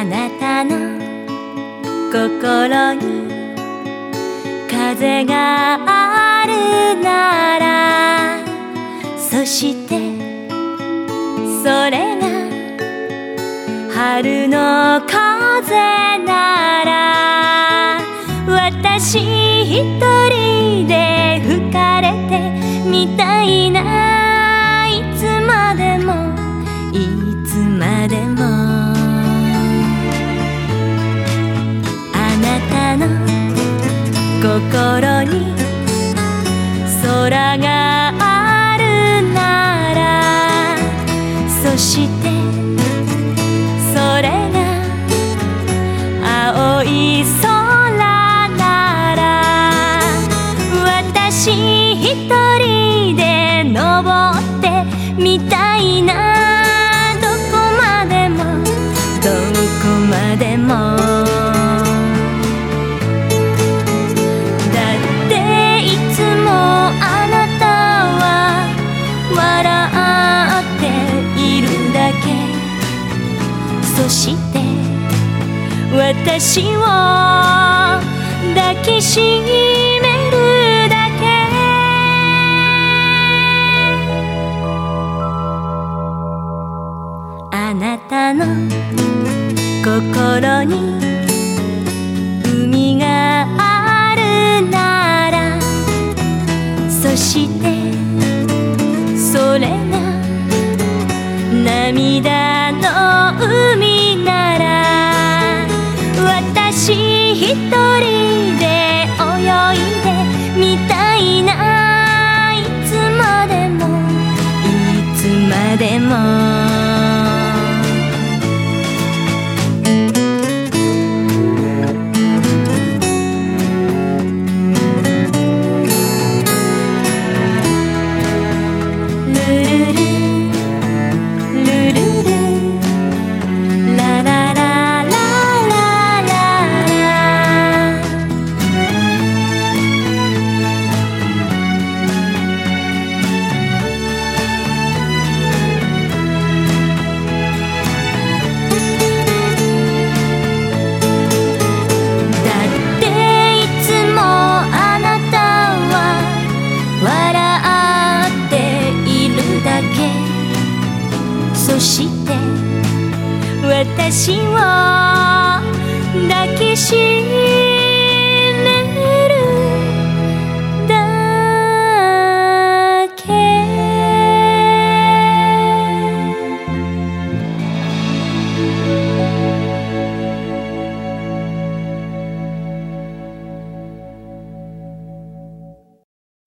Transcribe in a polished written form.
あなたの心に風があるなら、そしてそれが春の風なら、私一人で吹かれてみたいな、いつまでもいつまでも。あなたの心に空があるなら、そしてそれが青い空なら、私一人で登ってみたいな、どこまでもどこまでも。だっていつもあなたは笑っているだけ、そして私を抱きしめるだけ。あなたの心に海があるなら、そしてそれが涙の海なら、私一人で泳いでみたいな、いつまでもいつまでも。そして私を抱きしめ